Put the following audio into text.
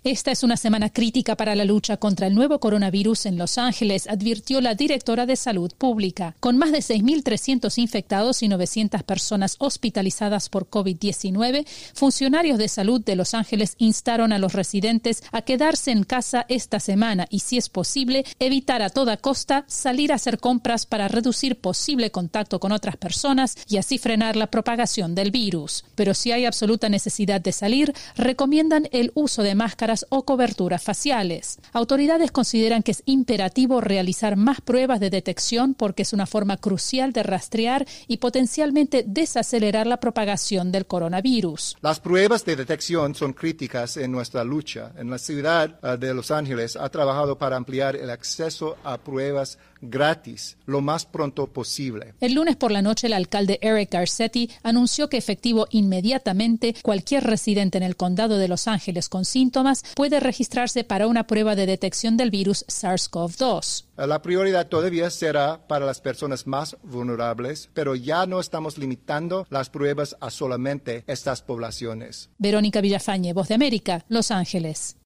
Esta es una semana crítica para la lucha contra el nuevo coronavirus en Los Ángeles, advirtió la directora de Salud Pública. Con más de 6.300 infectados y 900 personas hospitalizadas por COVID-19, funcionarios de salud de Los Ángeles instaron a los residentes a quedarse en casa esta semana y, si es posible, evitar a toda costa salir a hacer compras para reducir posible contacto con otras personas y así frenar la propagación del virus. Pero si hay absoluta necesidad de salir, recomiendan el uso de máscaras o coberturas faciales. Autoridades consideran que es imperativo realizar más pruebas de detección porque es una forma crucial de rastrear y potencialmente desacelerar la propagación del coronavirus. Las pruebas de detección son críticas en nuestra lucha. En la ciudad de Los Ángeles ha trabajado para ampliar el acceso a pruebas gratis lo más pronto posible. El lunes por la noche, el alcalde Eric Garcetti anunció que efectivo inmediatamente cualquier residente en el condado de Los Ángeles con síntomas puede registrarse para una prueba de detección del virus SARS-CoV-2. La prioridad todavía será para las personas más vulnerables, pero ya no estamos limitando las pruebas a solamente estas poblaciones. Verónica Villafañe, Voz de América, Los Ángeles.